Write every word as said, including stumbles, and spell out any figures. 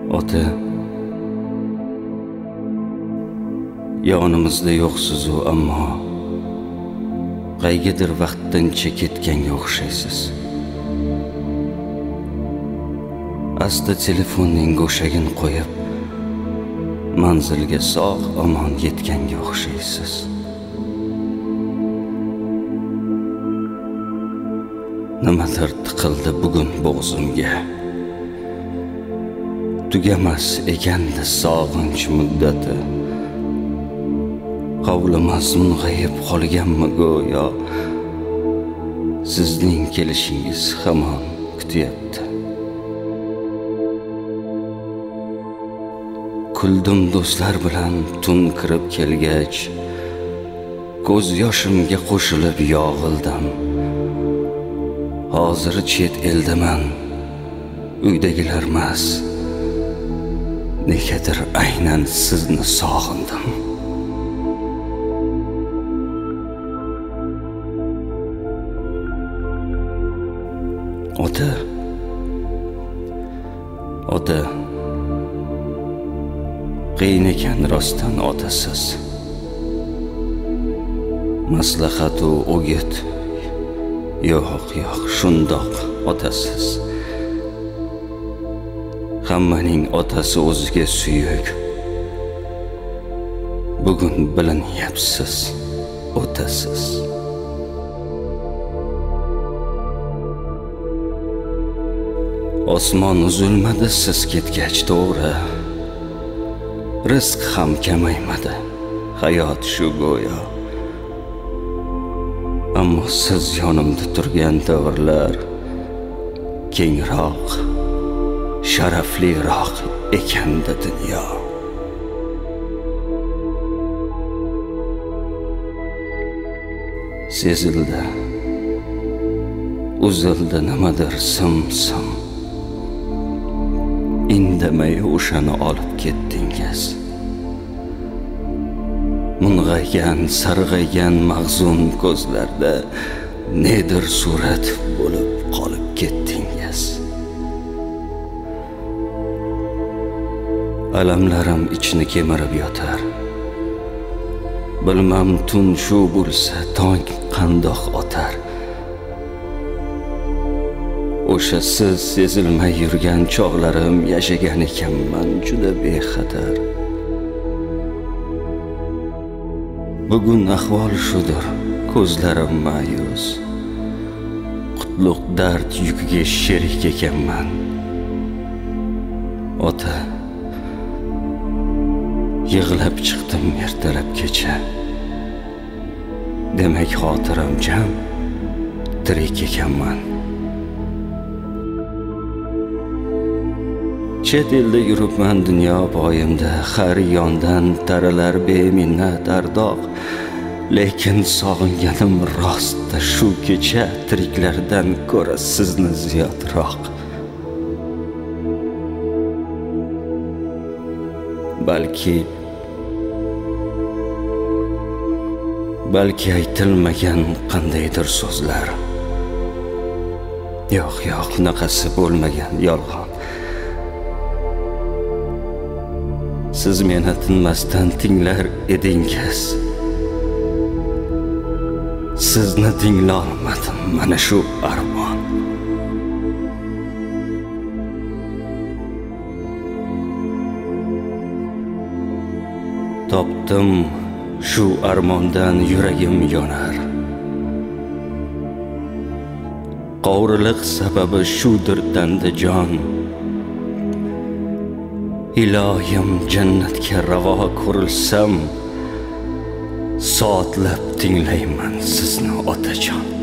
Ota, yonimizda yo'qsiz-u ammo qaygidir vaqtdan ketganga o'xshaysiz. Asta telefonning go'shagini qo'yib, manzilga sog' omon yetganga o'xshaysiz. Nimadir tiqildi bugun bo'g'zimga. Tugamas ekandi sog'inch muddati. Qavlimas mung'ayib qolganmi go'yo, sizning kelishingiz hamon kutyapti. Kuldim do'stlar bilan tun kirib kelgach, ko'z yoshimga qo'shilib yog'ildim. Hozir chet eldaman, uydagilarmas. Negadir aynan sizni sog'indim. Ota, ota, qiyin ekan rostdan otasiz. Maslahatu o'git, yo'q yo'q shundoq otasiz. Hammaning otasi o'ziga suyuk. Bugun bilinyapsiz, otasiz. Osmon uzilmadi siz ketgach to'g'ri. Rizq ham kamaymadi, hayot shu go'yo. Ammo siz yonimda turgan davrlar kengroq, sharafliroq ekanda dunyo. Sezildi, uzildi nimadir sim-sim. Indamay o'shani olib ketdingiz. Mung'aygan, sarg'aygan mag'zun ko'zlarda nedir surat bo'lib qolib ketdingiz. Alamlarim ichni kemirib yotar. Bilmam tun shu bo'lsa tong qandoq otar. O'sha siz sezilmay yurgan chog'larim yashagan ekanman juda bexatar. Bugun ahvol shudir, ko'zlarim ma'yus. Qutlug' dard yukiga sherik ekanman. Ota, yig'lab chiqdim ertalab kecha. Demak xotiram jam, tirik ekanman. Chet elda yuribman dunyo poyimda, har yondan taralar beminnat ardoq. Lekin sog'inganim rostda shu kecha tiriklardan ko'ra sizni ziyodroq. Balki balki aytilmagan qandaydir so'zlar. Yo'q, yo'q, naqasi bo'lmagan yolg'on. Siz meni tinmasdan tinglar edingiz. Sizni tinglolmadim, mana shu armon. Topdim shu armondan yuragim yonar. Qovriliq sababi shudir danda jon. Ilohim jannatga ravo ko'rilsam, soatlab tinglayman sizni otajon.